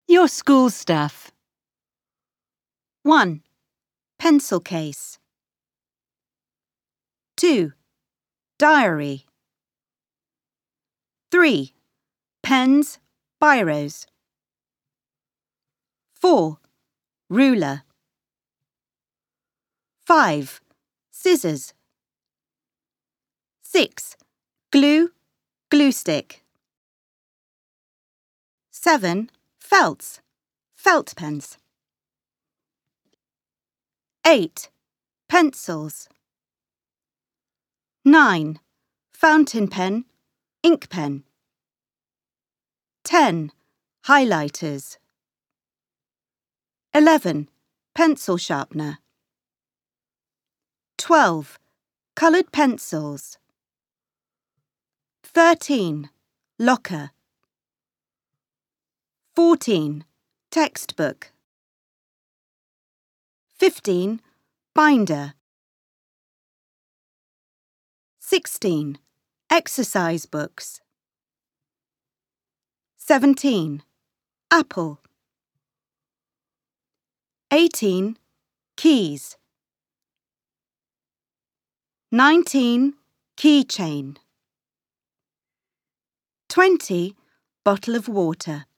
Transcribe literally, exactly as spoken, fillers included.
Your school stuff. one. Pencil case. two. Diary. three. Pens, biros. four. Ruler. five. Scissors. six. Glue, glue stick. seven. Felts, felt pens. eight. Pencils. nine. Fountain pen, ink pen. ten. Highlighters. eleven. Pencil sharpener. twelve. Coloured pencils. thirteen. Locker. fourteen. Textbook. fifteen. Binder. sixteen. Exercise books. seventeen. Apple. eighteen. Keys. nineteen. Keychain. twenty. Bottle of water.